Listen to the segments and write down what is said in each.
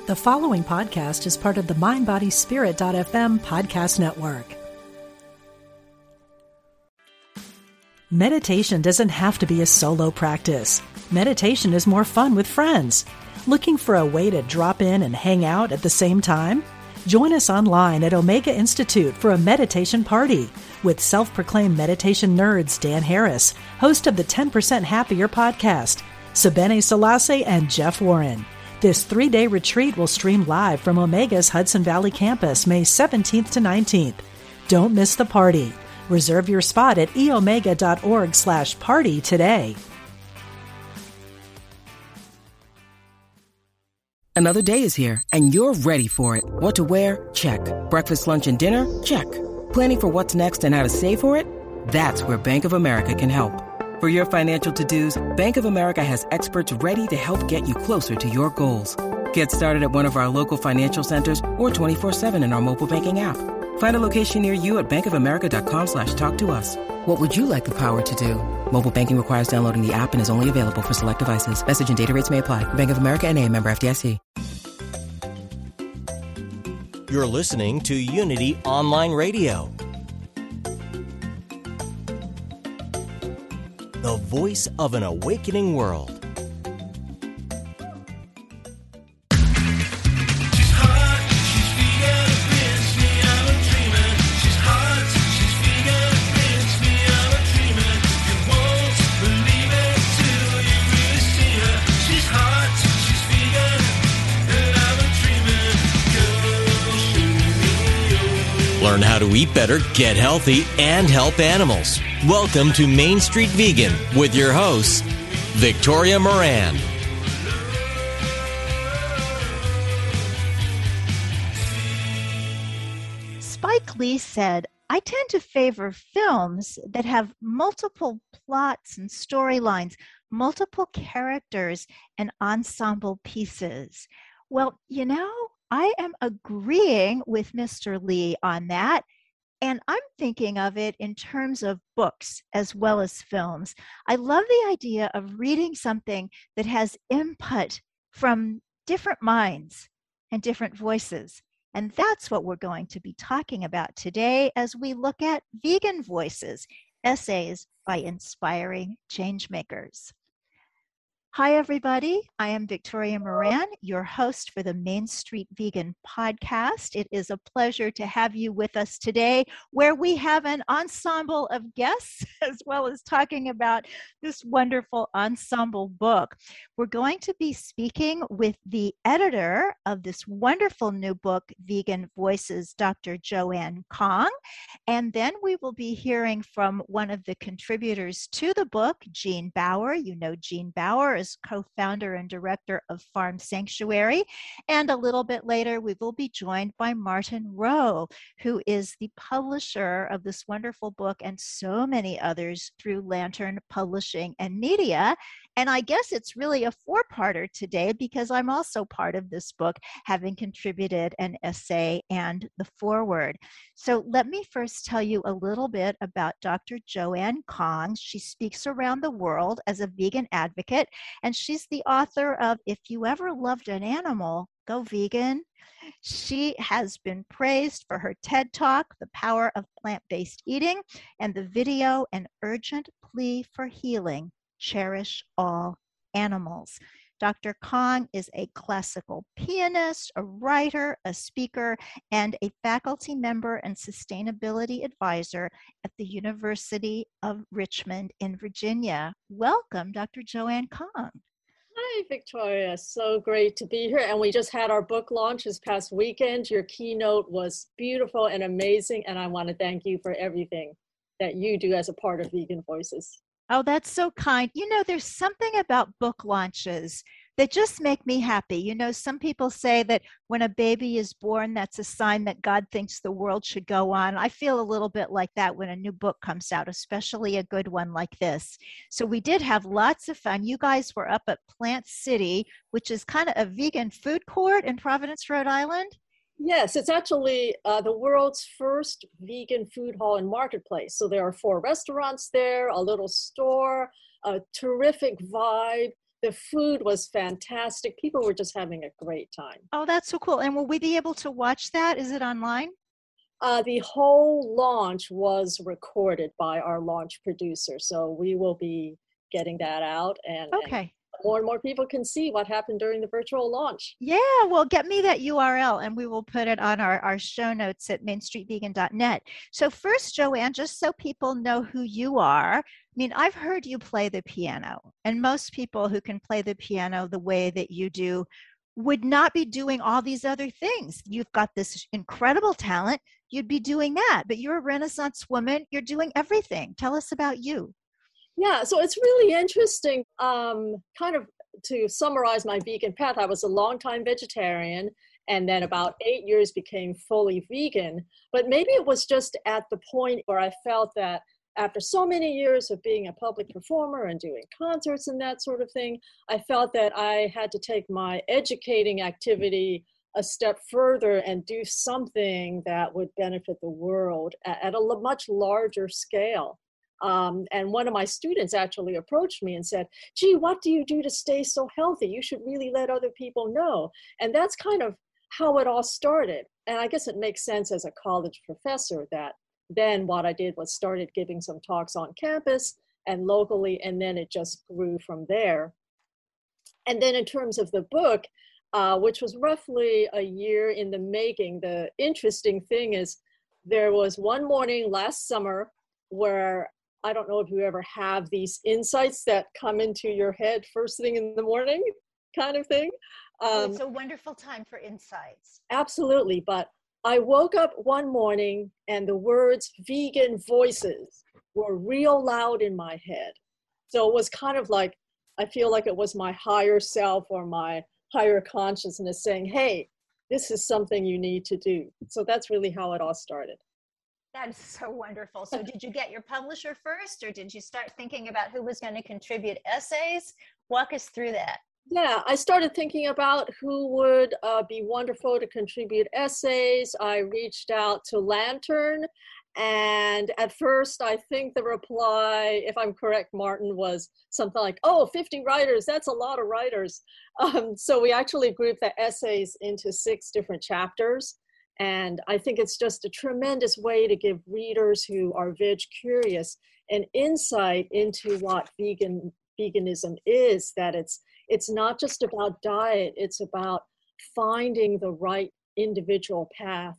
The following podcast is part of the MindBodySpirit.fm podcast network. Meditation doesn't have to be a solo practice. Meditation is more fun with friends. Looking for a way to drop in and hang out at the same time? Join us online at Omega Institute for a meditation party with self-proclaimed meditation nerds Dan Harris, host of the 10% Happier podcast, Sebene Selassie, and Jeff Warren. This 3-day retreat will stream live from Omega's Hudson Valley campus May 17th to 19th. Don't miss the party. Reserve your spot at eomega.org/party today. Another day is here, and you're ready for it. What to wear? Check. Breakfast, lunch, and dinner? Check. Planning for what's next and how to save for it? That's where Bank of America can help. For your financial to-dos, Bank of America has experts ready to help get you closer to your goals. Get started at one of our local financial centers or 24/7 in our mobile banking app. Find a location near you at bankofamerica.com/talktous. What would you like the power to do? Mobile banking requires downloading the app and is only available for select devices. Message and data rates may apply. Bank of America N.A., member FDIC. You're listening to Unity Online Radio, the voice of an awakening world. Learn how to eat better, get healthy, and help animals. Welcome to Main Street Vegan with your host, Victoria Moran. Spike Lee said, "I tend to favor films that have multiple plots and storylines, multiple characters, and ensemble pieces." Well, I am agreeing with Mr. Lee on that, and I'm thinking of it in terms of books as well as films. I love the idea of reading something that has input from different minds and different voices. And that's what we're going to be talking about today as we look at Vegan Voices, essays by inspiring changemakers. Hi, everybody. I am Victoria Moran, your host for the Main Street Vegan podcast. It is a pleasure to have you with us today, where we have an ensemble of guests, as well as talking about this wonderful ensemble book. We're going to be speaking with the editor of this wonderful new book, Vegan Voices, Dr. Joanne Kong. And then we will be hearing from one of the contributors to the book, Jean Bauer. You know Jean Bauer is co-founder and director of Farm Sanctuary. And a little bit later, we will be joined by Martin Rowe, who is the publisher of this wonderful book and so many others through Lantern Publishing and Media. And I guess it's really a four-parter today because I'm also part of this book, having contributed an essay and the foreword. So let me first tell you a little bit about Dr. Joanne Kong. She speaks around the world as a vegan advocate, and she's the author of If You Ever Loved an Animal, Go Vegan. She has been praised for her TED Talk, The Power of Plant-Based Eating, and the video, An Urgent Plea for Healing, Cherish All Animals. Dr. Kong is a classical pianist, a writer, a speaker, and a faculty member and sustainability advisor at the University of Richmond in Virginia. Welcome, Dr. Joanne Kong. Hi, Victoria. So great to be here. And we just had our book launch this past weekend. Your keynote was beautiful and amazing. And I want to thank you for everything that you do as a part of Vegan Voices. Oh, that's so kind. There's something about book launches that just make me happy. Some people say that when a baby is born, that's a sign that God thinks the world should go on. I feel a little bit like that when a new book comes out, especially a good one like this. So we did have lots of fun. You guys were up at Plant City, which is kind of a vegan food court in Providence, Rhode Island. Yes, it's actually the world's first vegan food hall and marketplace. So there are 4 restaurants there, a little store, a terrific vibe. The food was fantastic. People were just having a great time. Oh, that's so cool. And will we be able to watch that? Is it online? The whole launch was recorded by our launch producer. So we will be getting that out, and more and more people can see what happened during the virtual launch. Yeah, well, get me that URL and we will put it on our show notes at mainstreetvegan.net. So first, Joanne, just so people know who you are, I mean, I've heard you play the piano, and most people who can play the piano the way that you do would not be doing all these other things. You've got this incredible talent. You'd be doing that, but you're a Renaissance woman. You're doing everything. Tell us about you. Yeah, so it's really interesting. Kind of to summarize my vegan path, I was a longtime vegetarian, and then about 8 years became fully vegan. But maybe it was just at the point where I felt that after so many years of being a public performer and doing concerts and that sort of thing, I felt that I had to take my educating activity a step further and do something that would benefit the world at a much larger scale. And one of my students actually approached me and said, gee, what do you do to stay so healthy? You should really let other people know. And that's kind of how it all started. And I guess it makes sense as a college professor that then what I did was started giving some talks on campus and locally, and then it just grew from there. And then in terms of the book, which was roughly a year in the making, the interesting thing is there was one morning last summer where I don't know if you ever have these insights that come into your head first thing in the morning kind of thing. It's a wonderful time for insights. Absolutely. But I woke up one morning and the words vegan voices were real loud in my head. So it was kind of like, I feel like it was my higher self or my higher consciousness saying, hey, this is something you need to do. So that's really how it all started. That is so wonderful. So did you get your publisher first, or did you start thinking about who was going to contribute essays? Walk us through that. Yeah, I started thinking about who would be wonderful to contribute essays. I reached out to Lantern, and at first I think the reply, if I'm correct, Martin, was something like, 50 writers, that's a lot of writers. So we actually grouped the essays into 6 different chapters. And I think it's just a tremendous way to give readers who are veg curious an insight into what veganism is, that it's not just about diet, it's about finding the right individual path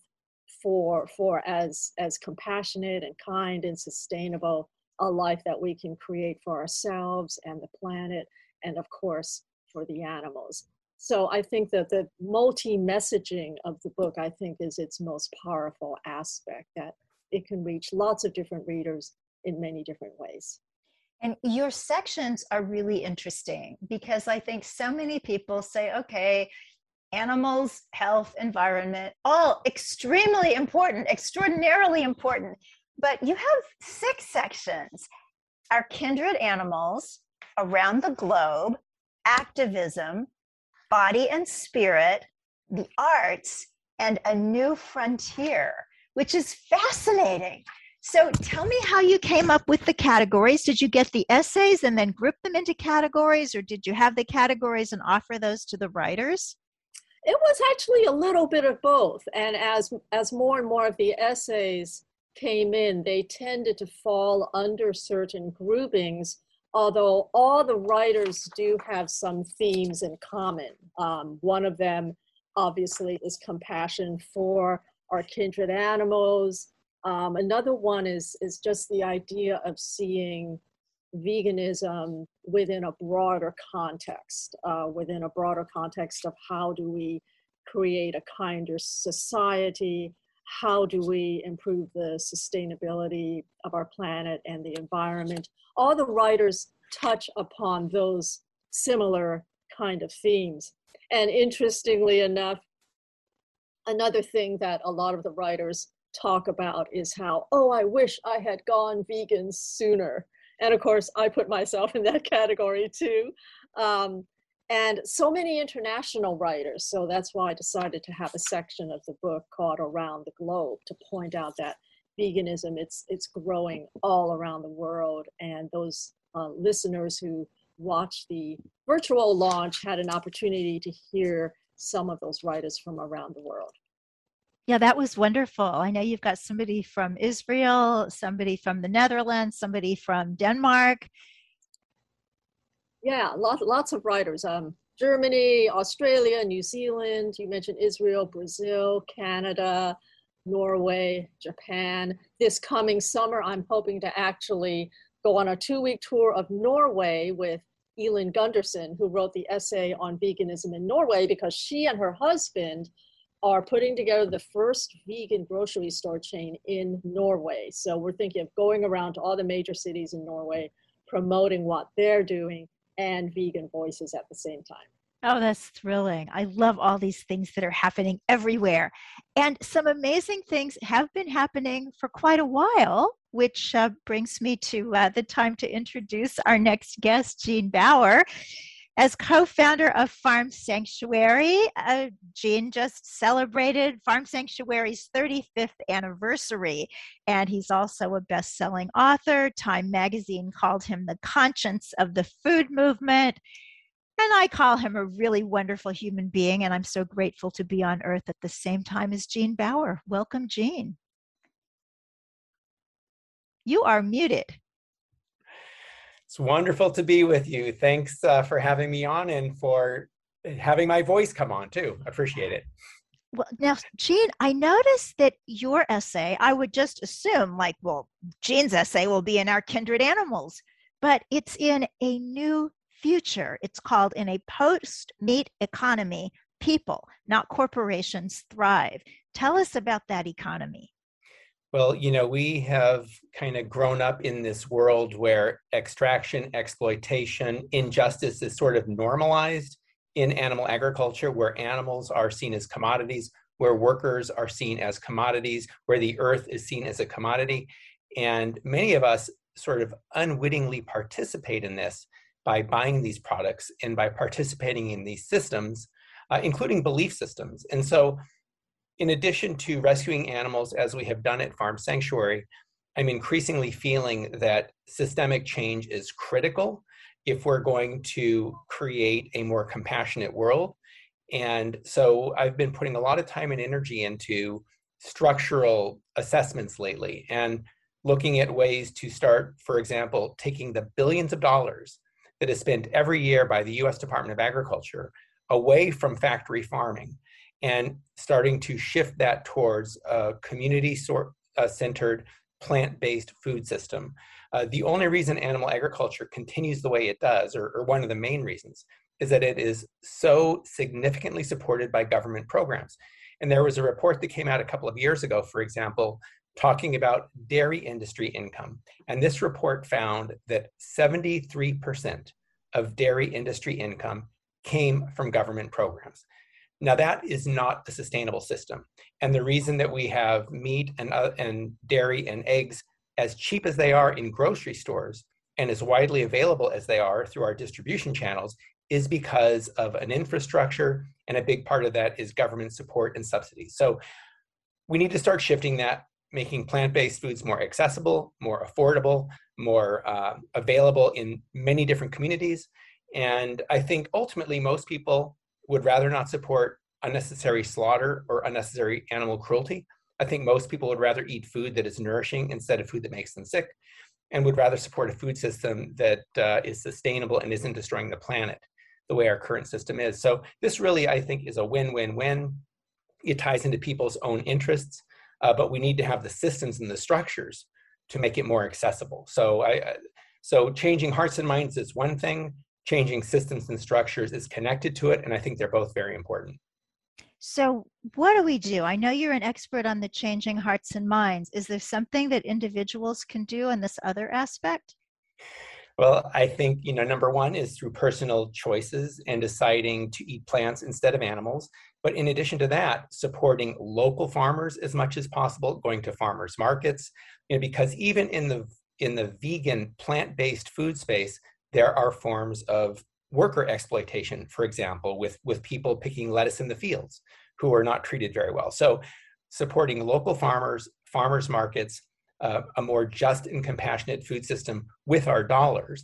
for as compassionate and kind and sustainable a life that we can create for ourselves and the planet, and of course for the animals. So I think that the multi-messaging of the book, I think, is its most powerful aspect, that it can reach lots of different readers in many different ways. And your sections are really interesting because I think so many people say, okay, animals, health, environment, all extremely important, extraordinarily important. But you have 6 sections: our kindred animals, around the globe, activism, body and spirit, the arts, and a new frontier, which is fascinating. So tell me how you came up with the categories. Did you get the essays and then group them into categories, or did you have the categories and offer those to the writers? It was actually a little bit of both. And as more and more of the essays came in, they tended to fall under certain groupings, although all the writers do have some themes in common. One of them, obviously, is compassion for our kindred animals. Another one is just the idea of seeing veganism within a broader context, of how do we create a kinder society, how do we improve the sustainability of our planet and the environment. All the writers touch upon those similar kind of themes. And interestingly enough, another thing that a lot of the writers talk about is how, I wish I had gone vegan sooner. And of course, I put myself in that category too. And so many international writers. So that's why I decided to have a section of the book called Around the Globe, to point out that veganism, it's growing all around the world. And those listeners who watched the virtual launch, had an opportunity to hear some of those writers from around the world. Yeah, that was wonderful. I know you've got somebody from Israel, somebody from the Netherlands, somebody from Denmark. Yeah, lots of writers. Germany, Australia, New Zealand. You mentioned Israel, Brazil, Canada, Norway, Japan. This coming summer, I'm hoping to actually go on a 2-week tour of Norway with Elin Gundersen, who wrote the essay on veganism in Norway, because she and her husband are putting together the first vegan grocery store chain in Norway. So we're thinking of going around to all the major cities in Norway, promoting what they're doing and vegan voices at the same time. Oh, that's thrilling. I love all these things that are happening everywhere. And some amazing things have been happening for quite a while, which brings me to the time to introduce our next guest, Jean Bauer. As co-founder of Farm Sanctuary, Jean just celebrated Farm Sanctuary's 35th anniversary, and he's also a best-selling author. Time magazine called him the conscience of the food movement, and I call him a really wonderful human being, and I'm so grateful to be on Earth at the same time as Jean Bauer. Welcome, Jean. You are muted. It's wonderful to be with you. Thanks for having me on and for having my voice come on too. Appreciate it. Well, now, Jean, I noticed that your essay, I would just assume like, well, Jean's essay will be in Our Kindred Animals, but it's in a new future. It's called In a Post-Meat Economy, People, Not Corporations, Thrive. Tell us about that economy. Well, we have kind of grown up in this world where extraction, exploitation, injustice is sort of normalized in animal agriculture, where animals are seen as commodities, where workers are seen as commodities, where the earth is seen as a commodity. And many of us sort of unwittingly participate in this by buying these products and by participating in these systems, including belief systems. And so, in addition to rescuing animals, as we have done at Farm Sanctuary, I'm increasingly feeling that systemic change is critical if we're going to create a more compassionate world. And so I've been putting a lot of time and energy into structural assessments lately and looking at ways to start, for example, taking the billions of dollars that is spent every year by the US Department of Agriculture away from factory farming and starting to shift that towards a community-centered, plant-based food system. The only reason animal agriculture continues the way it does, or one of the main reasons, is that it is so significantly supported by government programs. And there was a report that came out a couple of years ago, for example, talking about dairy industry income. And this report found that 73% of dairy industry income came from government programs. Now, that is not a sustainable system. And the reason that we have meat and dairy and eggs as cheap as they are in grocery stores and as widely available as they are through our distribution channels is because of an infrastructure, and a big part of that is government support and subsidies. So we need to start shifting that, making plant-based foods more accessible, more affordable, more available in many different communities. And I think ultimately most people would rather not support unnecessary slaughter or unnecessary animal cruelty. I think most people would rather eat food that is nourishing instead of food that makes them sick, and would rather support a food system that is sustainable and isn't destroying the planet the way our current system is. So this really, I think, is a win-win-win. It ties into people's own interests, but we need to have the systems and the structures to make it more accessible. So changing hearts and minds is one thing. Changing systems and structures is connected to it, and I think they're both very important. So what do we do? I know you're an expert on the changing hearts and minds. Is there something that individuals can do in this other aspect? Well, I think, number one is through personal choices and deciding to eat plants instead of animals. But in addition to that, supporting local farmers as much as possible, going to farmers markets, because even in the vegan plant-based food space, there are forms of worker exploitation, for example, with people picking lettuce in the fields who are not treated very well. So supporting local farmers, farmers markets, a more just and compassionate food system with our dollars.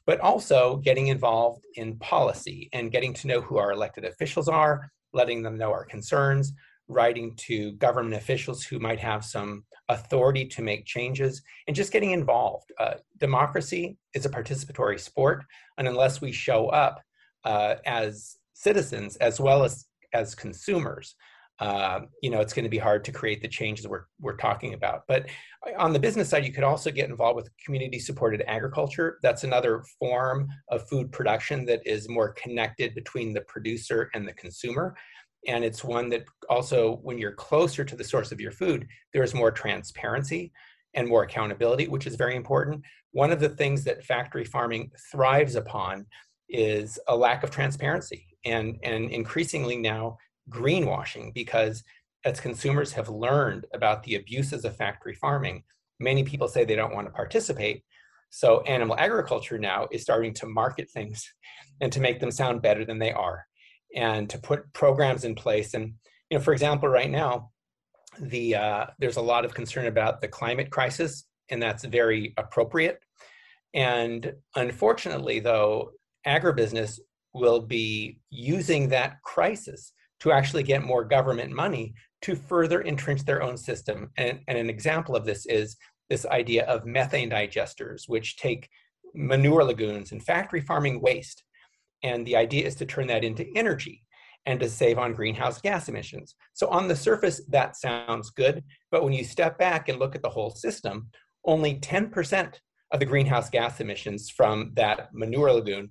but also getting involved in policy and getting to know who our elected officials are, letting them know our concerns, writing to government officials who might have some authority to make changes, and just getting involved. Democracy is a participatory sport, and unless we show up as citizens as well as consumers, it's going to be hard to create the changes we're talking about. But on the business side, you could also get involved with community-supported agriculture. That's another form of food production that is more connected between the producer and the consumer. And it's one that also, when you're closer to the source of your food, there's more transparency and more accountability, which is very important. One of the things that factory farming thrives upon is a lack of transparency and increasingly now greenwashing, because as consumers have learned about the abuses of factory farming, many people say they don't want to participate. So animal agriculture now is starting to market things and to make them sound better than they are, and to put programs in place. And, for example, right now, there's a lot of concern about the climate crisis, and that's very appropriate. And unfortunately, though, agribusiness will be using that crisis to actually get more government money to further entrench their own system. And an example of this is this idea of methane digesters, which take manure lagoons and factory farming waste. And the idea is to turn that into energy and to save on greenhouse gas emissions. So on the surface, that sounds good. But when you step back and look at the whole system, only 10% of the greenhouse gas emissions from that manure lagoon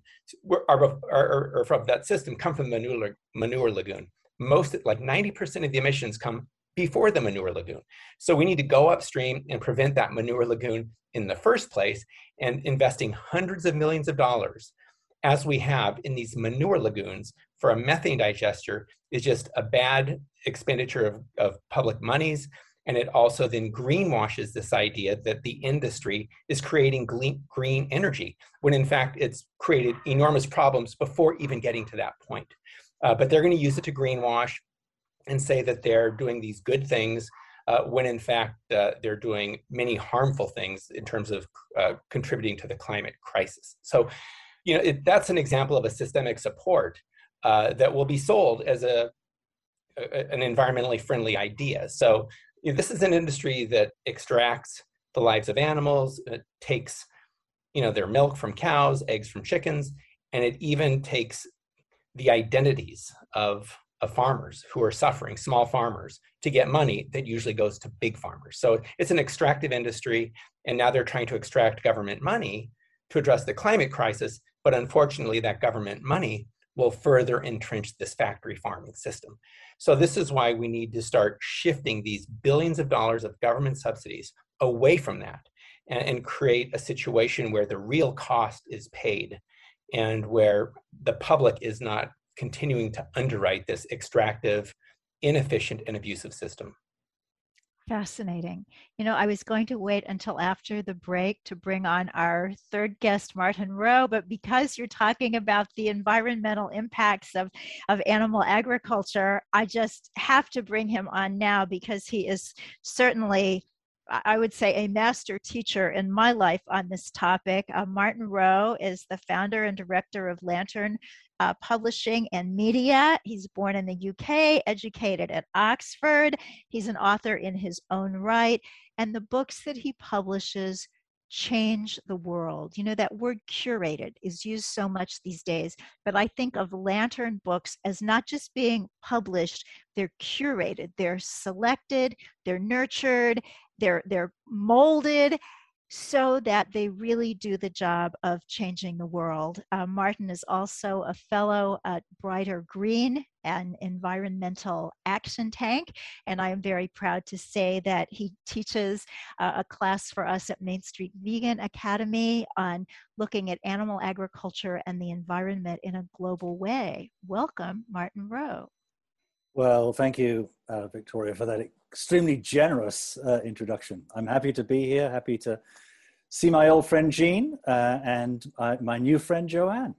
or from that system come from the manure lagoon. Most, like 90% of the emissions, come before the manure lagoon. So we need to go upstream and prevent that manure lagoon in the first place, and investing hundreds of millions of dollars, as we have in these manure lagoons for a methane digester, is just a bad expenditure of public monies. And it also then greenwashes this idea that the industry is creating green energy, when in fact it's created enormous problems before even getting to that point. But they're going to use it to greenwash and say that they're doing these good things, when in fact they're doing many harmful things in terms of contributing to the climate crisis. So, that's an example of a systemic support that will be sold as an environmentally friendly idea. So this is an industry that extracts the lives of animals. It takes, their milk from cows, eggs from chickens, and it even takes the identities of farmers who are suffering, small farmers, to get money that usually goes to big farmers. So it's an extractive industry, and now they're trying to extract government money to address the climate crisis, but unfortunately that government money will further entrench this factory farming system. So this is why we need to start shifting these billions of dollars of government subsidies away from that, and create a situation where the real cost is paid, and where the public is not continuing to underwrite this extractive, inefficient, and abusive system. Fascinating. I was going to wait until after the break to bring on our third guest, Martin Rowe, but because you're talking about the environmental impacts of animal agriculture, I just have to bring him on now, because he is certainly, I would say, a master teacher in my life on this topic. Martin Rowe is the founder and director of Lantern Publishing and Media. He's born in the UK, educated at Oxford. He's an author in his own right, and the books that he publishes change the world. That word curated is used so much these days, but I think of Lantern books as not just being published, they're curated, they're selected, they're nurtured, they're molded so that they really do the job of changing the world. Martin is also a fellow at Brighter Green, an environmental action tank, and I am very proud to say that he teaches a class for us at Main Street Vegan Academy on looking at animal agriculture and the environment in a global way. Welcome, Martin Rowe. Well, thank you, Victoria, for that extremely generous introduction. I'm happy to be here, happy to see my old friend Jean and my new friend Joanne.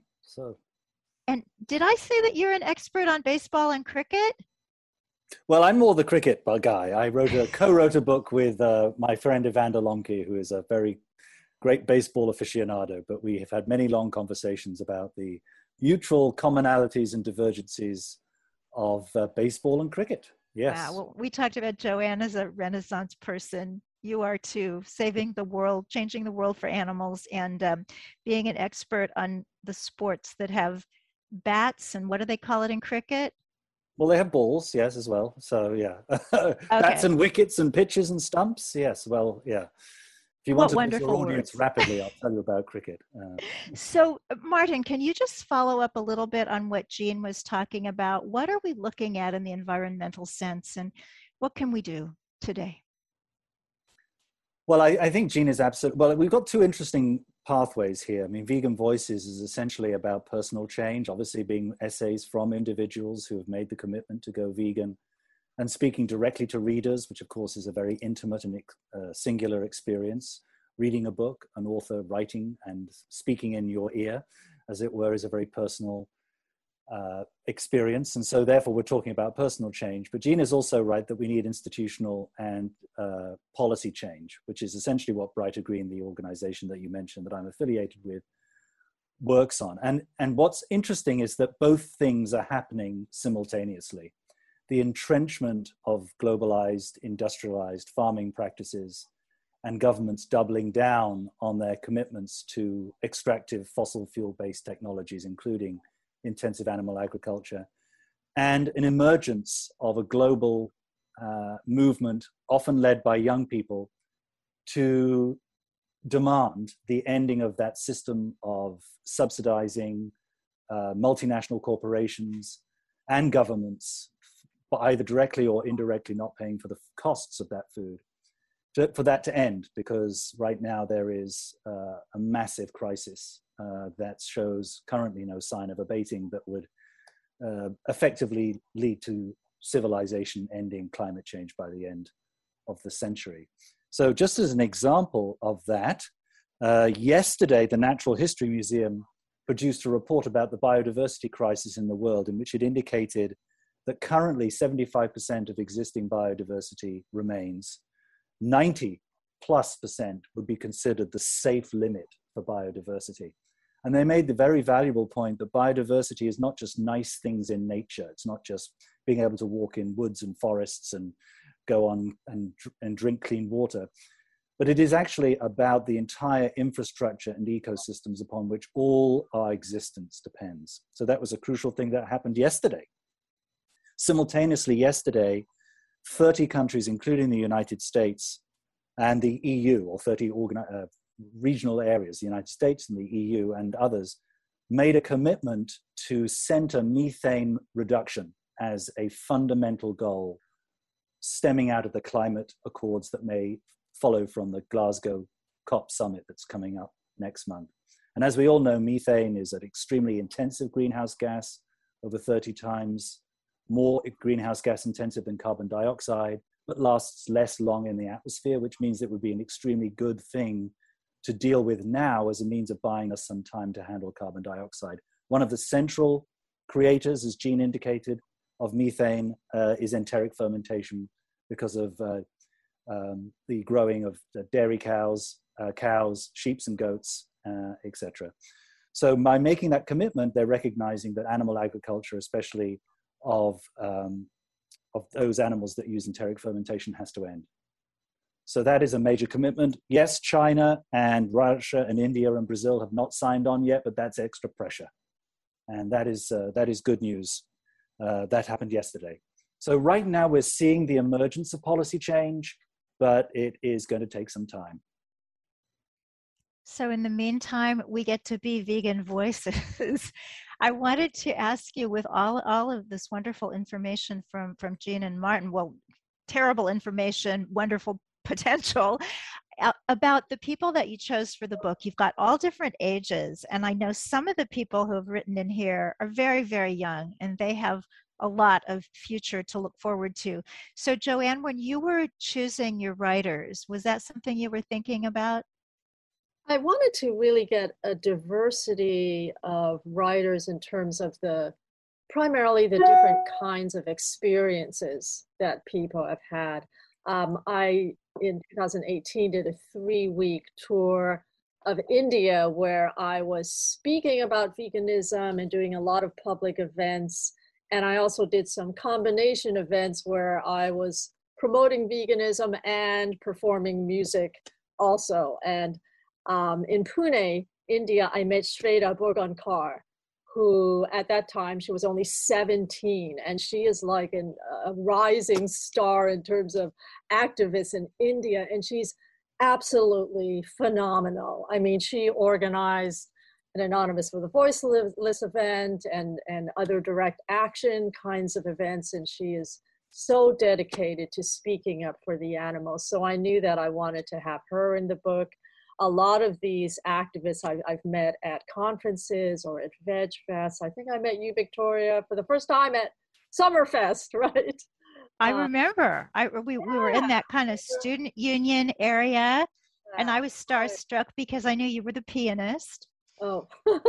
And did I say that you're an expert on baseball and cricket? Well, I'm more the cricket guy. I co-wrote a book with my friend Evander Lomke, who is a very great baseball aficionado, but we have had many long conversations about the mutual commonalities and divergencies of baseball and cricket. Yes. Wow. Well, we talked about Joanne as a Renaissance person. You are too, saving the world, changing the world for animals, and being an expert on the sports that have bats and what do they call it in cricket? Well, they have balls, yes, as well. So, yeah. Bats and wickets and pitches and stumps, yes. Well, yeah. If you want to get your audience rapidly, I'll tell you about cricket. So, Martin, can you just follow up a little bit on what Jean was talking about? What are we looking at in the environmental sense, and what can we do today? Well, I think Jean is absolutely, well, we've got two interesting pathways here. I mean, Vegan Voices is essentially about personal change, obviously being essays from individuals who have made the commitment to go vegan, and speaking directly to readers, which of course is a very intimate and singular experience. Reading a book, an author writing and speaking in your ear, as it were, is a very personal experience. And so therefore we're talking about personal change. But Jean is also right that we need institutional and policy change, which is essentially what Brighter Green, the organization that you mentioned that I'm affiliated with, works on. And what's interesting is that both things are happening simultaneously. The entrenchment of globalized, industrialized farming practices and governments doubling down on their commitments to extractive fossil fuel-based technologies, including intensive animal agriculture, and an emergence of a global movement, often led by young people, to demand the ending of that system of subsidizing multinational corporations and governments, either directly or indirectly not paying for the costs of that food, for that to end, because right now there is a massive crisis that shows currently no sign of abating, that would effectively lead to civilization ending climate change by the end of the century. So just as an example of that, yesterday the Natural History Museum produced a report about the biodiversity crisis in the world, in which it indicated that currently 75% of existing biodiversity remains. 90+% would be considered the safe limit for biodiversity. And they made the very valuable point that biodiversity is not just nice things in nature. It's not just being able to walk in woods and forests and go on and drink clean water, but it is actually about the entire infrastructure and ecosystems upon which all our existence depends. So that was a crucial thing that happened yesterday. Simultaneously yesterday, 30 countries, including the United States and the EU, or 30 regional areas, the United States and the EU and others, made a commitment to center methane reduction as a fundamental goal, stemming out of the climate accords that may follow from the Glasgow COP summit that's coming up next month. And as we all know, methane is an extremely intensive greenhouse gas, over 30 times more greenhouse gas intensive than carbon dioxide, but lasts less long in the atmosphere, which means it would be an extremely good thing to deal with now as a means of buying us some time to handle carbon dioxide. One of the central creators, as Jean indicated, of methane is enteric fermentation, because of the growing of dairy cows, sheep and goats, etc. So by making that commitment, they're recognizing that animal agriculture, especially of those animals that use enteric fermentation, has to end. So that is a major commitment. Yes, China and Russia and India and Brazil have not signed on yet, but that's extra pressure. And that is good news. That happened yesterday. So right now we're seeing the emergence of policy change, but it is going to take some time. So in the meantime, we get to be Vegan Voices. I wanted to ask you, with all of this wonderful information from Jean and Martin, well, terrible information, wonderful potential, about the people that you chose for the book. You've got all different ages, and I know some of the people who have written in here are very, very young, and they have a lot of future to look forward to. So Joanne, when you were choosing your writers, was that something you were thinking about? I wanted to really get a diversity of writers in terms of primarily the different kinds of experiences that people have had. I, in 2018, did a 3-week tour of India, where I was speaking about veganism and doing a lot of public events. And I also did some combination events where I was promoting veganism and performing music also. And in Pune, India, I met Shweta Borgankar, who at that time, she was only 17, and she is like a rising star in terms of activists in India, and she's absolutely phenomenal. I mean, she organized an Anonymous for the Voiceless event and other direct action kinds of events, and she is so dedicated to speaking up for the animals. So I knew that I wanted to have her in the book. A lot of these activists I've met at conferences or at Veg Fest. I think I met you, Victoria, for the first time at Summerfest, right? I remember. We were in that kind of student union area, and I was starstruck because I knew you were the pianist. Oh,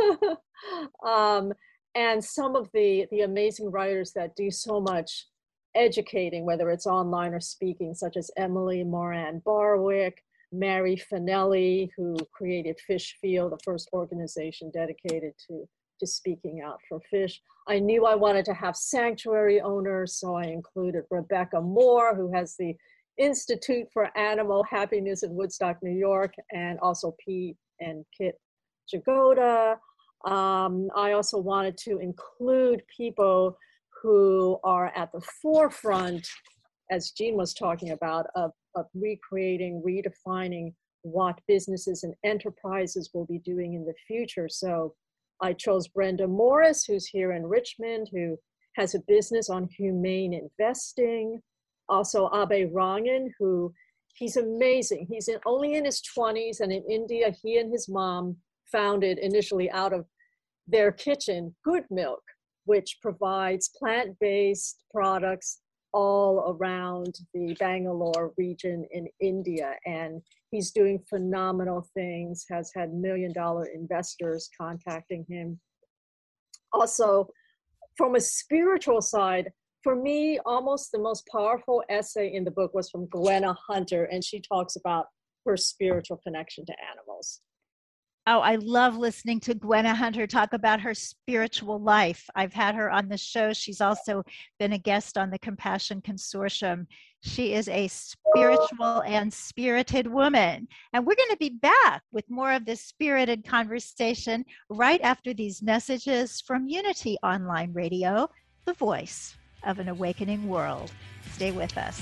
and some of the amazing writers that do so much educating, whether it's online or speaking, such as Emily Moran Barwick, Mary Finelli, who created Fish Feel, the first organization dedicated to speaking out for fish. I knew I wanted to have sanctuary owners, so I included Rebecca Moore, who has the Institute for Animal Happiness in Woodstock, New York, and also Pete and Kit Jagoda. I also wanted to include people who are at the forefront, as Jean was talking about, of recreating, redefining what businesses and enterprises will be doing in the future. So I chose Brenda Morris, who's here in Richmond, who has a business on humane investing. Also Abhay Rangan, who he's amazing. He's only in his 20s, and in India, he and his mom founded initially out of their kitchen Good Milk, which provides plant-based products all around the Bangalore region in India. And he's doing phenomenal things, has had $1 million investors contacting him. Also, from a spiritual side, for me, almost the most powerful essay in the book was from Gwenna Hunter, and she talks about her spiritual connection to animals. Oh, I love listening to Gwenna Hunter talk about her spiritual life. I've had her on the show. She's also been a guest on the Compassion Consortium. She is a spiritual and spirited woman. And we're going to be back with more of this spirited conversation right after these messages from Unity Online Radio, the voice of an awakening world. Stay with us.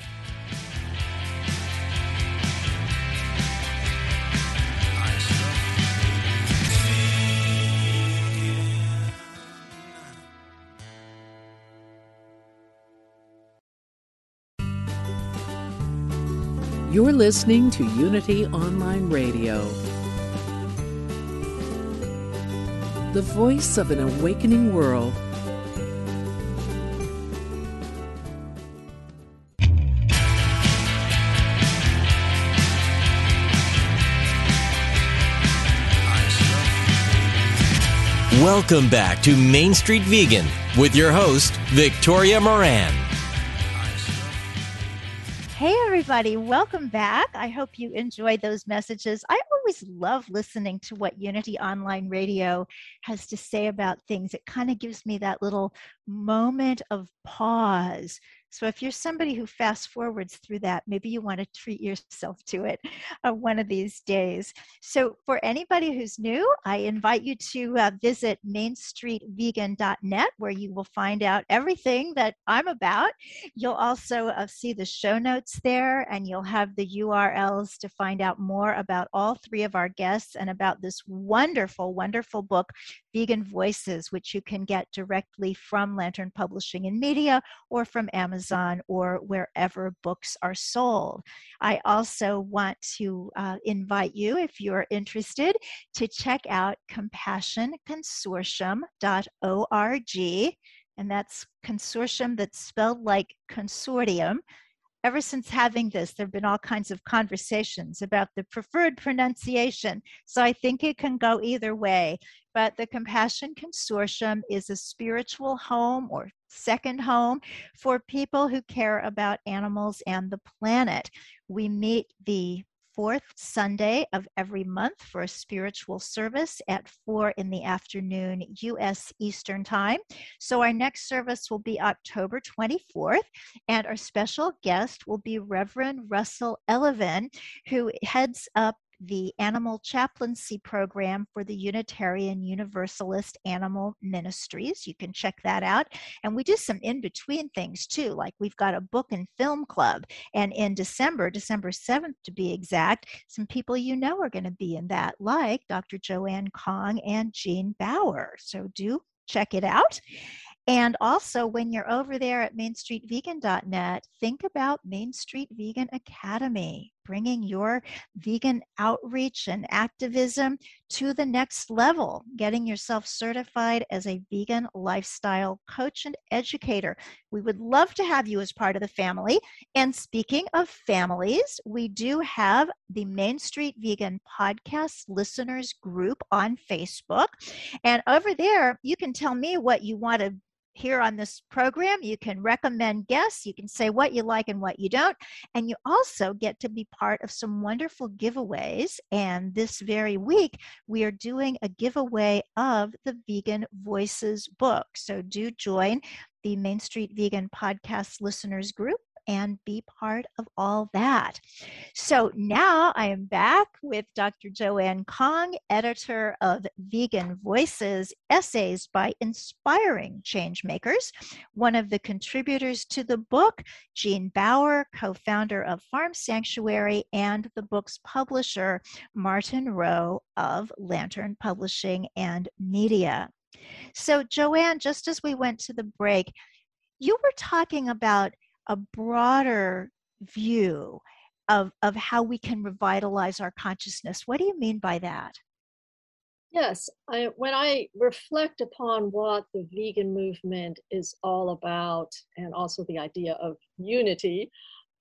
You're listening to Unity Online Radio, the voice of an awakening world. Welcome back to Main Street Vegan with your host, Victoria Moran. Hey, everybody. Welcome back. I hope you enjoyed those messages. I always love listening to what Unity Online Radio has to say about things. It kind of gives me that little moment of pause. So if you're somebody who fast forwards through that, maybe you want to treat yourself to it one of these days. So for anybody who's new, I invite you to visit mainstreetvegan.net, where you will find out everything that I'm about. You'll also see the show notes there, and you'll have the URLs to find out more about all three of our guests and about this wonderful, wonderful book, Vegan Voices, which you can get directly from Lantern Publishing and Media or from Amazon or wherever books are sold. I also want to invite you, if you're interested, to check out compassionconsortium.org, and that's consortium that's spelled like consortium. Ever since having this, there have been all kinds of conversations about the preferred pronunciation. So I think it can go either way. But the Compassion Consortium is a spiritual home or second home for people who care about animals and the planet. We meet the fourth Sunday of every month for a spiritual service at 4 p.m. U.S. Eastern Time. So our next service will be October 24th, and our special guest will be Reverend Russell Elevin, who heads up the Animal Chaplaincy Program for the Unitarian Universalist Animal Ministries. You can check that out. And we do some in-between things too, like we've got a book and film club. And in December 7th to be exact, some people you know are going to be in that, like Dr. Joanne Kong and Jean Bauer. So do check it out. And also, when you're over there at mainstreetvegan.net, think about Main Street Vegan Academy, bringing your vegan outreach and activism to the next level, getting yourself certified as a vegan lifestyle coach and educator. We would love to have you as part of the family. And speaking of families, we do have the Main Street Vegan Podcast Listeners Group on Facebook. And over there, you can tell me what you want to hear on this program. You can recommend guests. You can say what you like and what you don't. And you also get to be part of some wonderful giveaways. And this very week, we are doing a giveaway of the Vegan Voices book. So do join the Main Street Vegan Podcast Listeners Group and be part of all that. So now I am back with Dr. Joanne Kong, editor of Vegan Voices, Essays by Inspiring Changemakers, one of the contributors to the book, Jean Bauer, co-founder of Farm Sanctuary, and the book's publisher, Martin Rowe of Lantern Publishing and Media. So Joanne, just as we went to the break, you were talking about a broader view of how we can revitalize our consciousness. What do you mean by that? Yes, when I reflect upon what the vegan movement is all about, and also the idea of unity,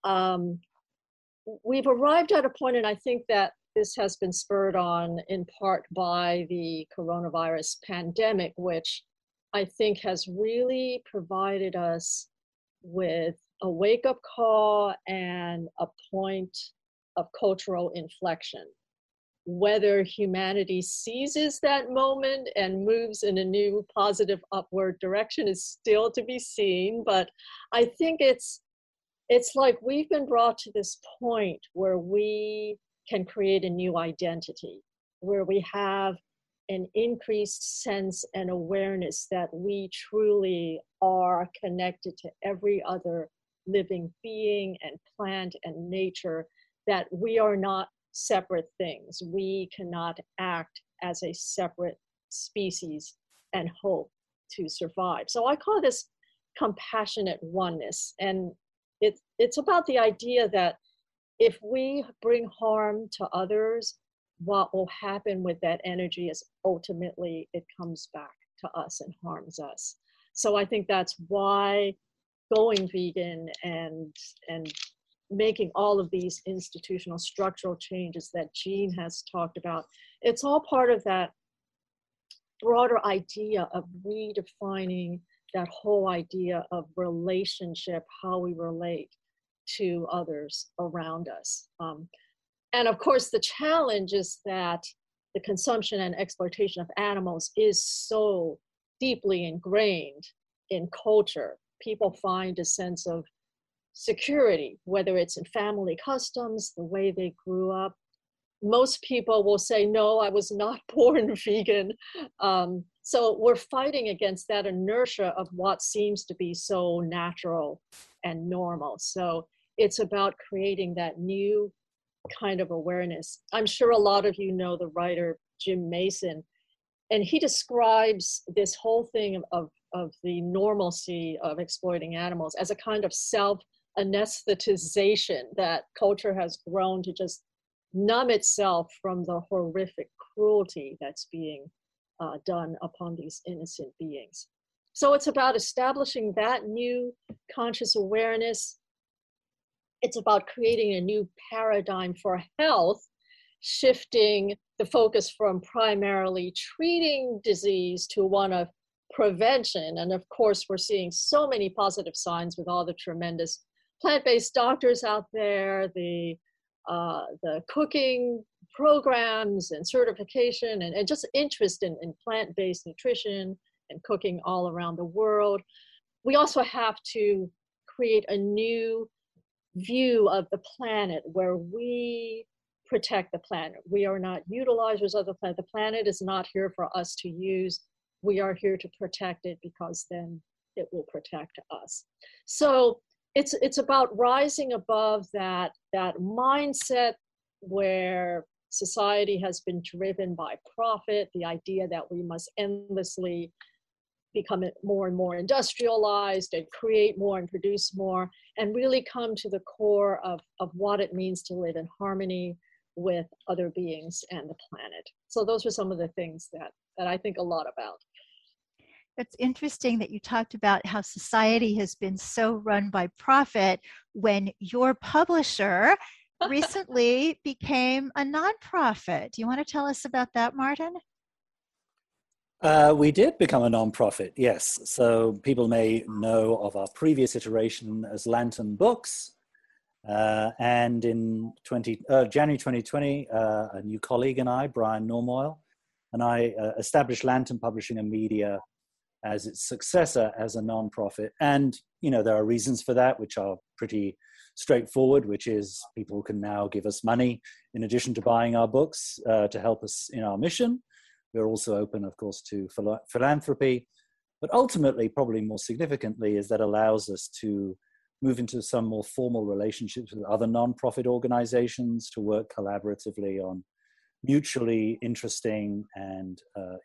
we've arrived at a point, and I think that this has been spurred on in part by the coronavirus pandemic, which I think has really provided us with a wake-up call and a point of cultural inflection. Whether humanity seizes that moment and moves in a new positive upward direction is still to be seen, but I think it's like we've been brought to this point where we can create a new identity, where we have an increased sense and awareness that we truly are connected to every other living being and plant and nature, that we are not separate things. We cannot act as a separate species and hope to survive. So I call this compassionate oneness. And it's about the idea that if we bring harm to others, what will happen with that energy is ultimately it comes back to us and harms us. So I think that's why going vegan and making all of these institutional structural changes that Jean has talked about, it's all part of that broader idea of redefining that whole idea of relationship, how we relate to others around us. And of course, the challenge is that the consumption and exploitation of animals is so deeply ingrained in culture. People find a sense of security, whether it's in family customs, the way they grew up. Most people will say, no, I was not born vegan. So we're fighting against that inertia of what seems to be so natural and normal. So it's about creating that new kind of awareness. I'm sure a lot of you know the writer Jim Mason, and he describes this whole thing of the normalcy of exploiting animals as a kind of self-anesthetization that culture has grown to just numb itself from the horrific cruelty that's being done upon these innocent beings. So it's about establishing that new conscious awareness. It's about creating a new paradigm for health, shifting the focus from primarily treating disease to one of prevention. And of course, we're seeing so many positive signs with all the tremendous plant-based doctors out there, the the cooking programs and certification and just interest in plant-based nutrition and cooking all around the world. We also have to create a new view of the planet where we protect the planet. We are not utilizers of the planet. The planet is not here for us to use. We are here to protect it because then it will protect us. So it's about rising above that mindset where society has been driven by profit, the idea that we must endlessly become more and more industrialized and create more and produce more, and really come to the core of what it means to live in harmony with other beings and the planet. So those are some of the things that I think a lot about. It's interesting that you talked about how society has been so run by profit when your publisher recently became a nonprofit. Do you want to tell us about that, Martin? We did become a nonprofit, yes. So people may know of our previous iteration as Lantern Books. And in January 2020, a new colleague and I, Brian Normoyle, and I established Lantern Publishing and Media as its successor as a nonprofit. And, you know, there are reasons for that, which are pretty straightforward, which is people can now give us money in addition to buying our books to help us in our mission. We're also open, of course, to philanthropy. But ultimately, probably more significantly, is that allows us to move into some more formal relationships with other nonprofit organizations to work collaboratively on mutually interesting and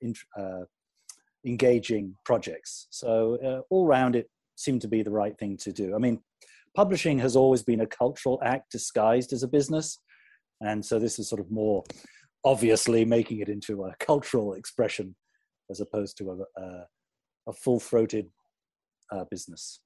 engaging projects. So all around it seemed to be the right thing to do. I mean, publishing has always been a cultural act disguised as a business. And so this is sort of more obviously making it into a cultural expression as opposed to a full-throated business.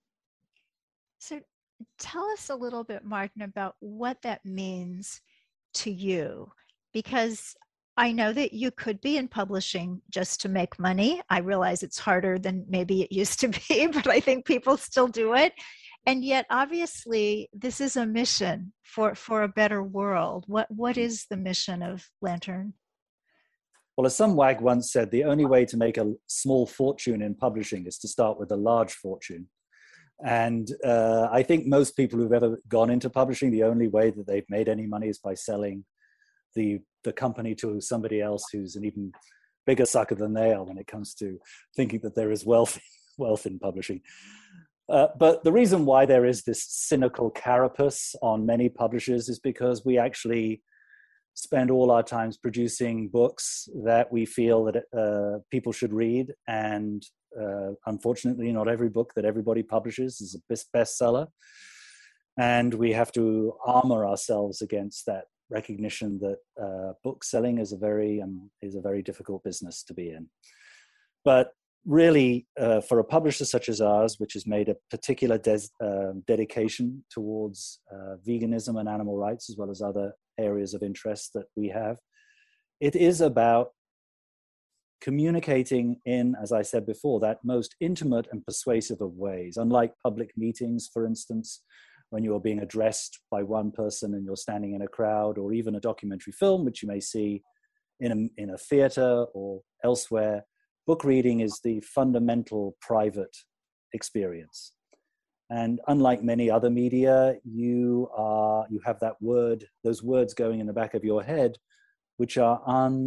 So tell us a little bit, Martin, about what that means to you, because I know that you could be in publishing just to make money. I realize it's harder than maybe it used to be, but I think people still do it. And yet, obviously, this is a mission for a better world. What is the mission of Lantern? Well, as some wag once said, the only way to make a small fortune in publishing is to start with a large fortune. And I think most people who've ever gone into publishing, the only way that they've made any money is by selling the company to somebody else who's an even bigger sucker than they are when it comes to thinking that there is wealth in publishing. But the reason why there is this cynical carapace on many publishers is because we actually spend all our times producing books that we feel that people should read. And unfortunately, not every book that everybody publishes is a bestseller. And we have to armor ourselves against that recognition that book selling is a very difficult business to be in. But really, for a publisher such as ours, which has made a particular dedication towards veganism and animal rights, as well as other areas of interest that we have, it is about communicating in, as I said before, that most intimate and persuasive of ways. Unlike public meetings, for instance, when you are being addressed by one person and you're standing in a crowd, or even a documentary film, which you may see in a theater or elsewhere, book reading is the fundamental private experience. And unlike many other media, you have those words going in the back of your head, which are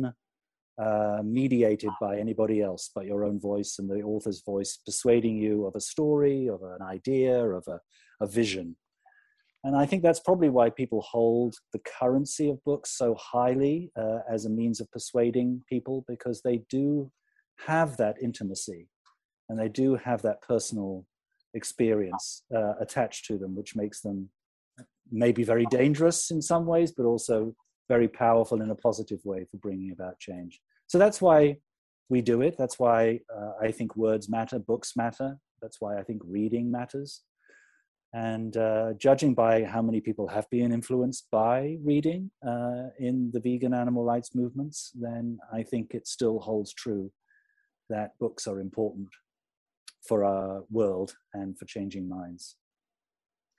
unmediated by anybody else, but your own voice and the author's voice persuading you of a story, of an idea, of a vision. And I think that's probably why people hold the currency of books so highly as a means of persuading people, because they do have that intimacy and they do have that personal experience attached to them, which makes them maybe very dangerous in some ways, but also very powerful in a positive way for bringing about change. So that's why we do it. That's why I think words matter, books matter. That's why I think reading matters. And judging by how many people have been influenced by reading in the vegan animal rights movements, then I think it still holds true that books are important for our world and for changing minds.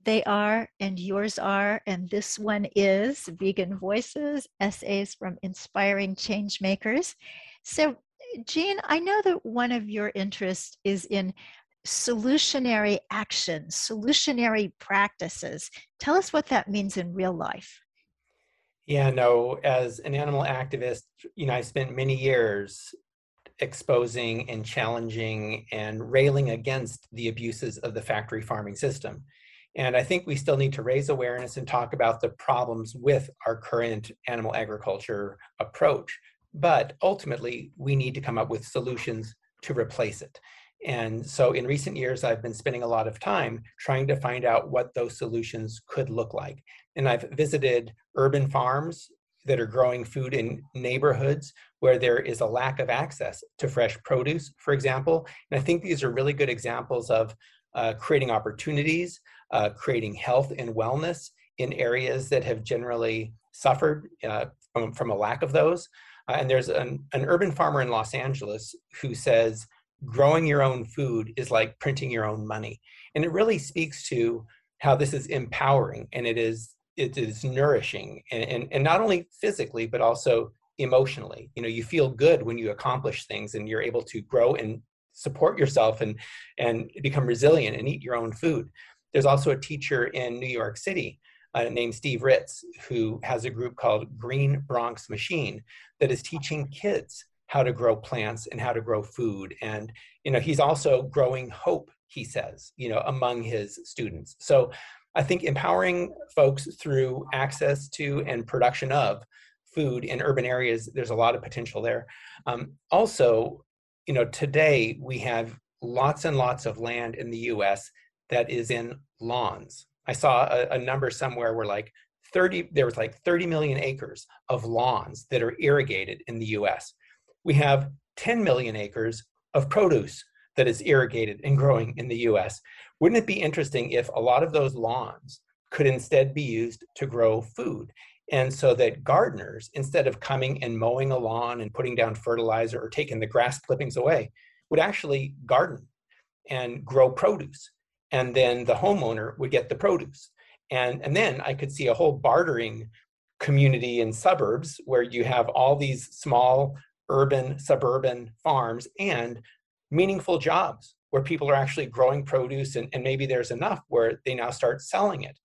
They are, and yours are, and this one is Vegan Voices, Essays from Inspiring Changemakers. So, Jean, I know that one of your interests is in solutionary actions, solutionary practices. Tell us what that means in real life. Yeah, no, as an animal activist, I spent many years exposing and challenging and railing against the abuses of the factory farming system. And I think we still need to raise awareness and talk about the problems with our current animal agriculture approach. But ultimately, we need to come up with solutions to replace it. And so in recent years, I've been spending a lot of time trying to find out what those solutions could look like. And I've visited urban farms that are growing food in neighborhoods where there is a lack of access to fresh produce, for example. And I think these are really good examples of creating opportunities, creating health and wellness in areas that have generally suffered from a lack of those. And there's an urban farmer in Los Angeles who says, growing your own food is like printing your own money. And it really speaks to how this is empowering, and it is nourishing, and not only physically, but also emotionally. You feel good when you accomplish things and you're able to grow and support yourself and become resilient and eat your own food. There's also a teacher in New York City named Steve Ritz, who has a group called Green Bronx Machine that is teaching kids how to grow plants and how to grow food. And, he's also growing hope, he says, among his students. So I think empowering folks through access to and production of food in urban areas, there's a lot of potential there. Also, today we have lots and lots of land in the US that is in lawns. I saw a number somewhere where there was 30 million acres of lawns that are irrigated in the US. We have 10 million acres of produce that is irrigated and growing in the US. Wouldn't it be interesting if a lot of those lawns could instead be used to grow food? And so that gardeners, instead of coming and mowing a lawn and putting down fertilizer or taking the grass clippings away, would actually garden and grow produce. And then the homeowner would get the produce. And then I could see a whole bartering community in suburbs where you have all these small urban, suburban farms and meaningful jobs where people are actually growing produce, and maybe there's enough where they now start selling it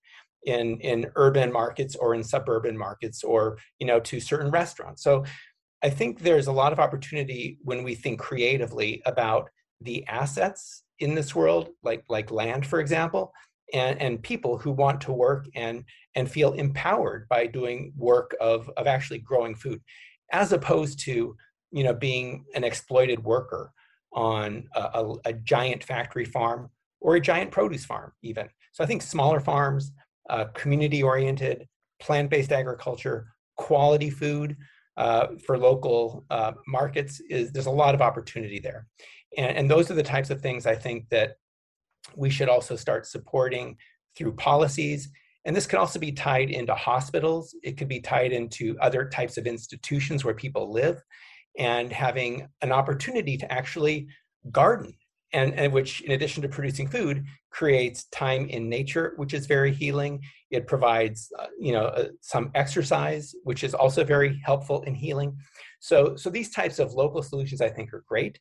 in urban markets or in suburban markets or, to certain restaurants. So I think there's a lot of opportunity when we think creatively about the assets in this world, like land, for example, and people who want to work and feel empowered by doing work of actually growing food, as opposed to being an exploited worker on a giant factory farm or a giant produce farm even. So I think smaller farms, community-oriented, plant-based agriculture, quality food for local markets, there's a lot of opportunity there. And those are the types of things I think that we should also start supporting through policies. And this can also be tied into hospitals. It could be tied into other types of institutions where people live, and having an opportunity to actually garden, and which, in addition to producing food, creates time in nature, which is very healing. It provides, some exercise, which is also very helpful in healing. So these types of local solutions, I think, are great.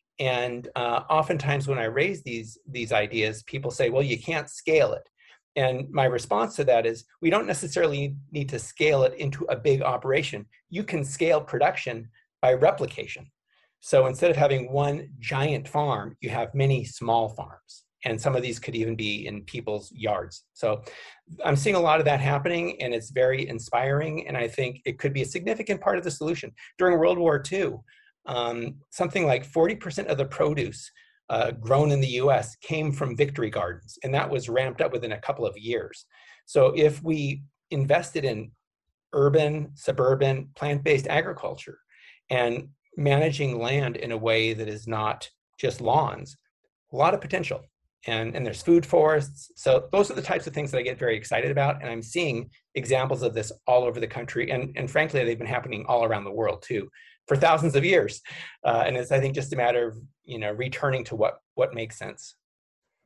And oftentimes when I raise these ideas, people say, well, you can't scale it. And my response to that is, we don't necessarily need to scale it into a big operation. You can scale production by replication. So instead of having one giant farm, you have many small farms. And some of these could even be in people's yards. So I'm seeing a lot of that happening, and it's very inspiring. And I think it could be a significant part of the solution. During World War II, something like 40% of the produce grown in the US came from victory gardens. And that was ramped up within a couple of years. So if we invested in urban, suburban, plant-based agriculture, and managing land in a way that is not just lawns, a lot of potential. And there's food forests. So those are the types of things that I get very excited about. And I'm seeing examples of this all over the country. And frankly, they've been happening all around the world too, for thousands of years. And it's, I think, just a matter of, returning to what makes sense.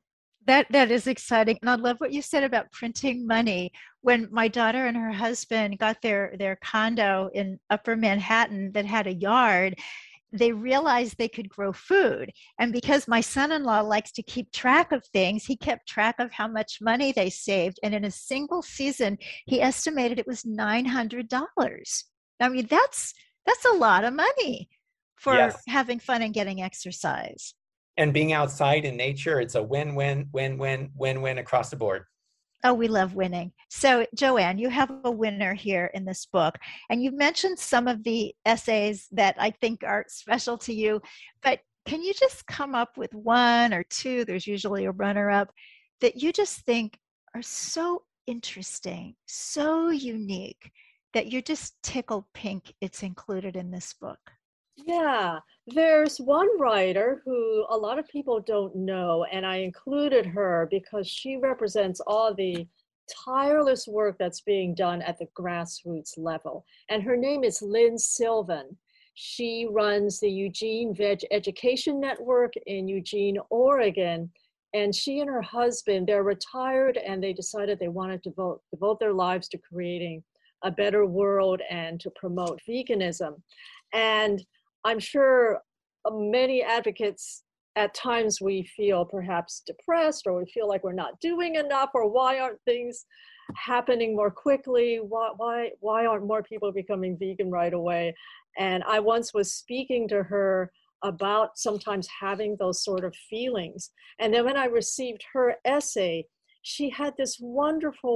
That is exciting. And I love what you said about printing money. When my daughter and her husband got their condo in Upper Manhattan that had a yard, they realized they could grow food. And because my son-in-law likes to keep track of things, he kept track of how much money they saved. And in a single season, he estimated it was $900. I mean, that's a lot of money for Yes. having fun and getting exercise. And being outside in nature, it's a win-win across the board. Oh, we love winning. So, Joanne, you have a winner here in this book, and you've mentioned some of the essays that I think are special to you, but can you just come up with one or two, there's usually a runner-up, that you just think are so interesting, so unique, that you're just tickled pink it's included in this book? Yeah, there's one writer who a lot of people don't know, and I included her because she represents all the tireless work that's being done at the grassroots level. And her name is Lynn Sylvan. She runs the Eugene Veg Education Network in Eugene, Oregon. And she and her husband, they're retired, and they decided they wanted to devote their lives to creating a better world and to promote veganism. And I'm sure many advocates, at times we feel perhaps depressed, or we feel like we're not doing enough, or why aren't things happening more quickly? Why aren't more people becoming vegan right away? And I once was speaking to her about sometimes having those sort of feelings. And then when I received her essay, she had this wonderful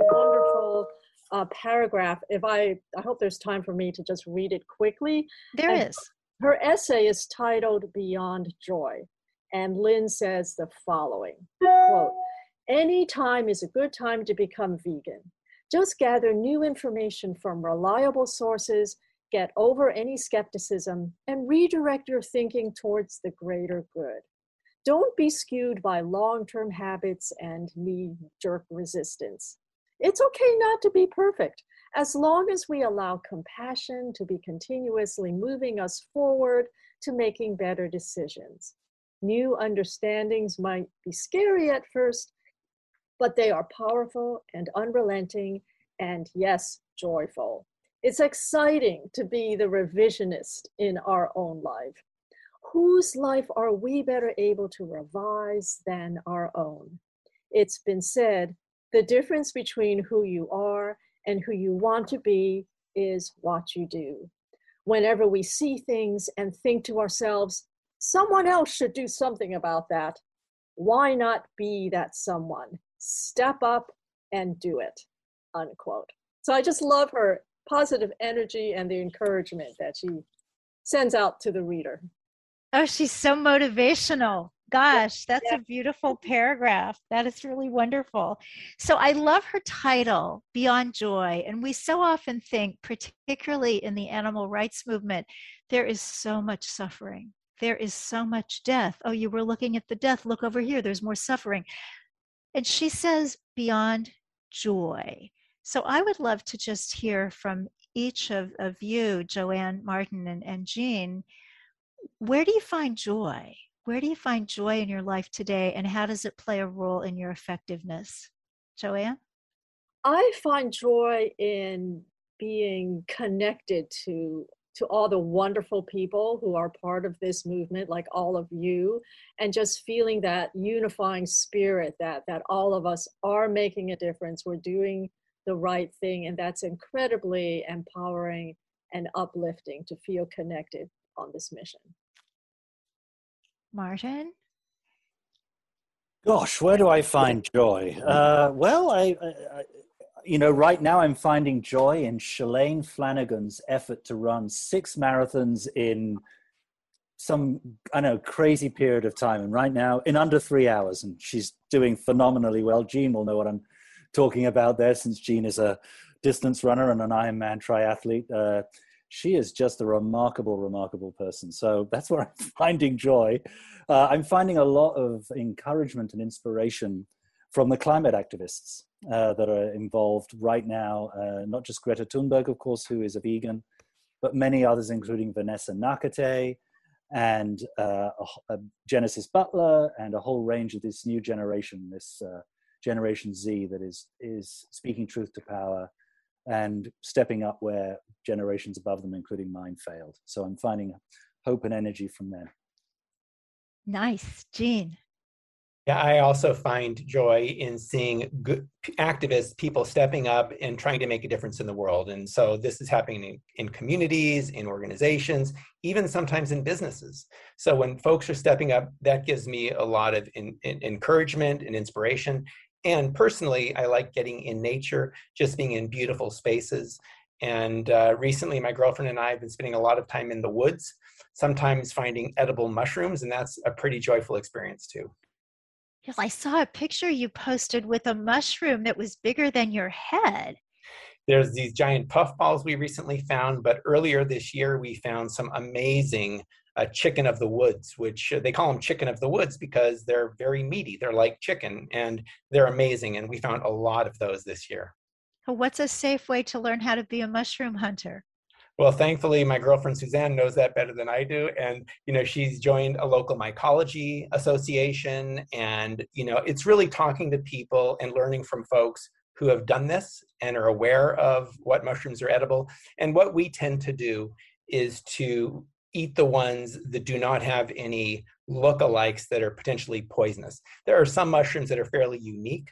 paragraph. I hope there's time for me to just read it quickly. There is. Her essay is titled Beyond Joy, and Lynn says the following, quote, "Any time is a good time to become vegan. Just gather new information from reliable sources, get over any skepticism, and redirect your thinking towards the greater good. Don't be skewed by long-term habits and knee-jerk resistance. It's okay not to be perfect, as long as we allow compassion to be continuously moving us forward to making better decisions. New understandings might be scary at first, but they are powerful and unrelenting, and yes, joyful. It's exciting to be the revisionist in our own life. Whose life are we better able to revise than our own? It's been said, the difference between who you are and who you want to be is what you do. Whenever we see things and think to ourselves, someone else should do something about that, why not be that someone? Step up and do it," unquote. So I just love her positive energy and the encouragement that she sends out to the reader. Oh, she's so motivational. Gosh, that's a beautiful paragraph. That is really wonderful. So I love her title, Beyond Joy. And we so often think, particularly in the animal rights movement, there is so much suffering. There is so much death. Oh, you were looking at the death. Look over here. There's more suffering. And she says, beyond joy. So I would love to just hear from each of you, Joanne, Martin, and Jean. Where do you find joy? Where do you find joy in your life today, and how does it play a role in your effectiveness? Joanne? I find joy in being connected to all the wonderful people who are part of this movement, like all of you, and just feeling that unifying spirit that all of us are making a difference. We're doing the right thing, and that's incredibly empowering and uplifting to feel connected on this mission. Martin? Gosh, where do I find joy? Well, I right now I'm finding joy in Shalane Flanagan's effort to run 6 marathons in some, crazy period of time. And right now in under 3 hours, and she's doing phenomenally well. Jean will know what I'm talking about there, since Jean is a distance runner and an Ironman triathlete. She is just a remarkable, remarkable person. So that's where I'm finding joy. I'm finding a lot of encouragement and inspiration from the climate activists that are involved right now. Not just Greta Thunberg, of course, who is a vegan, but many others, including Vanessa Nakate, and a Genesis Butler, and a whole range of this new generation, this Generation Z, that is speaking truth to power and stepping up where generations above them, including mine, failed. So I'm finding hope and energy from them. Nice. Jean. Yeah, I also find joy in seeing good activists, people stepping up and trying to make a difference in the world. And so this is happening in communities, in organizations, even sometimes in businesses. So when folks are stepping up, that gives me a lot of encouragement and inspiration. And personally, I like getting in nature, just being in beautiful spaces. And recently, my girlfriend and I have been spending a lot of time in the woods, sometimes finding edible mushrooms, and that's a pretty joyful experience too. Yes, I saw a picture you posted with a mushroom that was bigger than your head. There's these giant puffballs we recently found, but earlier this year we found some amazing chicken of the woods, which they call them chicken of the woods because they're very meaty. They're like chicken and they're amazing. And we found a lot of those this year. What's a safe way to learn how to be a mushroom hunter? Well, thankfully, my girlfriend Suzanne knows that better than I do. And, she's joined a local mycology association. And, it's really talking to people and learning from folks who have done this and are aware of what mushrooms are edible. And what we tend to do is to eat the ones that do not have any lookalikes that are potentially poisonous. There are some mushrooms that are fairly unique.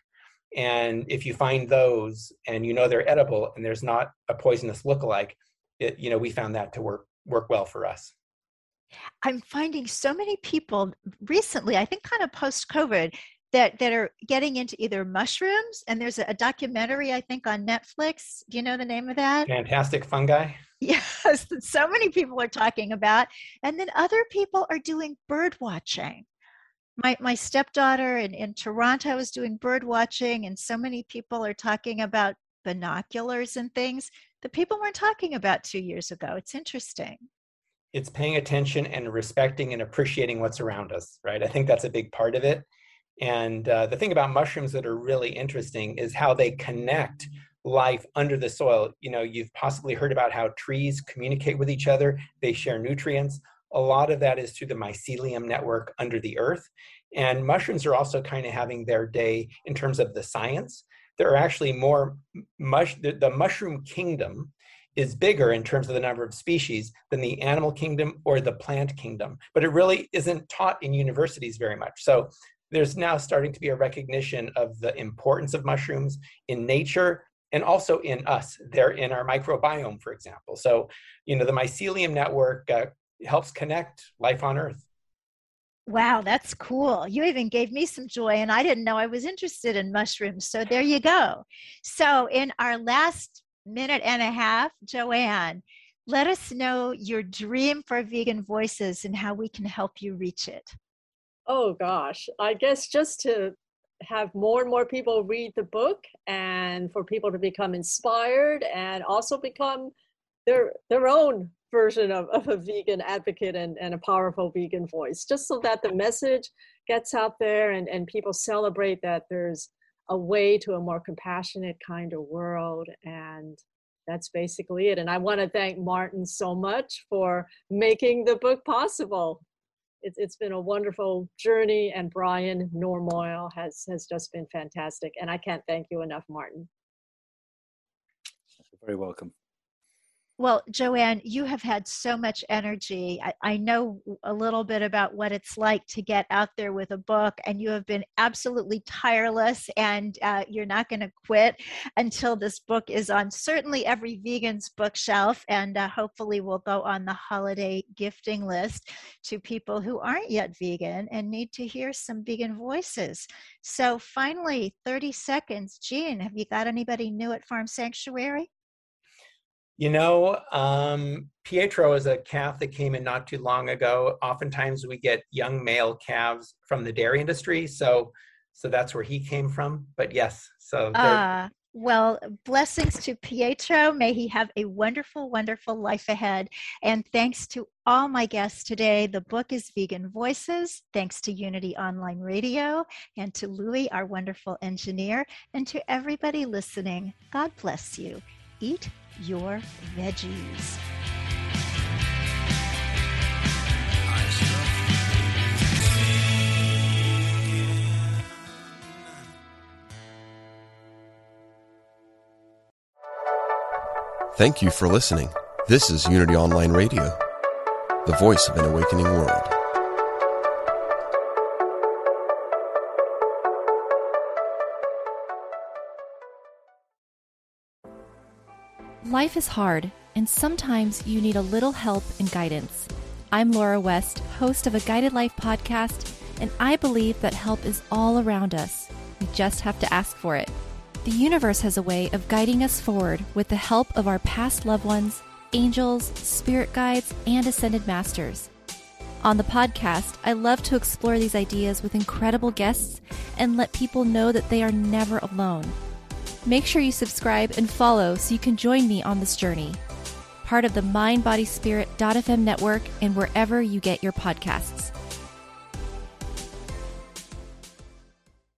And if you find those and they're edible and there's not a poisonous lookalike, we found that to work well for us. I'm finding so many people recently, I think kind of post-COVID, that are getting into either mushrooms, and there's a documentary, I think, on Netflix. Do you know the name of that? Fantastic Fungi. Yes, so many people are talking about. And then other people are doing bird watching. My stepdaughter in Toronto is doing bird watching, and so many people are talking about binoculars and things that people weren't talking about 2 years ago. It's interesting. It's paying attention and respecting and appreciating what's around us, right? I think that's a big part of it. And the thing about mushrooms that are really interesting is how they connect life under the soil. You've possibly heard about how trees communicate with each other. They share nutrients. A lot of that is through the mycelium network under the earth. And mushrooms are also kind of having their day in terms of the science. There are actually more the mushroom kingdom is bigger in terms of the number of species than the animal kingdom or the plant kingdom, but it really isn't taught in universities very much. So there's now starting to be a recognition of the importance of mushrooms in nature and also in us. They're in our microbiome, for example. So, the mycelium network helps connect life on Earth. Wow, that's cool. You even gave me some joy, and I didn't know I was interested in mushrooms. So there you go. So in our last minute and a half, Joanne, let us know your dream for Vegan Voices and how we can help you reach it. Oh gosh, I guess just to have more and more people read the book, and for people to become inspired and also become their own version of a vegan advocate and a powerful vegan voice, just so that the message gets out there and people celebrate that there's a way to a more compassionate kind of world. And that's basically it. And I want to thank Martin so much for making the book possible. It's been a wonderful journey, and Brian Normoyle has just been fantastic. And I can't thank you enough, Martin. You're very welcome. Well, Joanne, you have had so much energy. I know a little bit about what it's like to get out there with a book, and you have been absolutely tireless, and you're not going to quit until this book is on certainly every vegan's bookshelf, and hopefully will go on the holiday gifting list to people who aren't yet vegan and need to hear some vegan voices. So finally, 30 seconds. Jean, have you got anybody new at Farm Sanctuary? Pietro is a calf that came in not too long ago. Oftentimes we get young male calves from the dairy industry. So that's where he came from. But yes, well, blessings to Pietro. May he have a wonderful, wonderful life ahead. And thanks to all my guests today. The book is Vegan Voices. Thanks to Unity Online Radio and to Louis, our wonderful engineer, and to everybody listening. God bless you. Eat your veggies. I Thank you for listening. This is Unity Online Radio, the voice of an awakening world. Life is hard, and sometimes you need a little help and guidance. I'm Laura West, host of a Guided Life podcast, and I believe that help is all around us. We just have to ask for it. The universe has a way of guiding us forward with the help of our past loved ones, angels, spirit guides, and ascended masters. On the podcast, I love to explore these ideas with incredible guests and let people know that they are never alone. Make sure you subscribe and follow so you can join me on this journey. Part of the MindBodySpirit.fm network and wherever you get your podcasts.